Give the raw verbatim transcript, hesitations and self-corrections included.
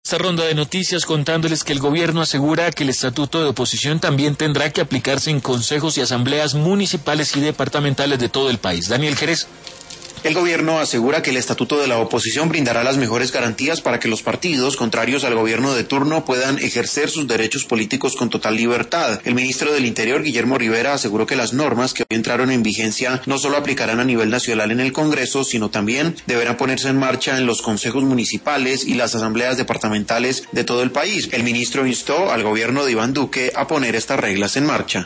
Esta ronda de noticias contándoles que el gobierno asegura que el estatuto de oposición también tendrá que aplicarse en consejos y asambleas municipales y departamentales de todo el país. Daniel Jerez. El gobierno asegura que el estatuto de la oposición brindará las mejores garantías para que los partidos contrarios al gobierno de turno puedan ejercer sus derechos políticos con total libertad. El ministro del Interior, Guillermo Rivera, aseguró que las normas que hoy entraron en vigencia no solo aplicarán a nivel nacional en el Congreso, sino también deberán ponerse en marcha en los consejos municipales y las asambleas departamentales de todo el país. El ministro instó al gobierno de Iván Duque a poner estas reglas en marcha.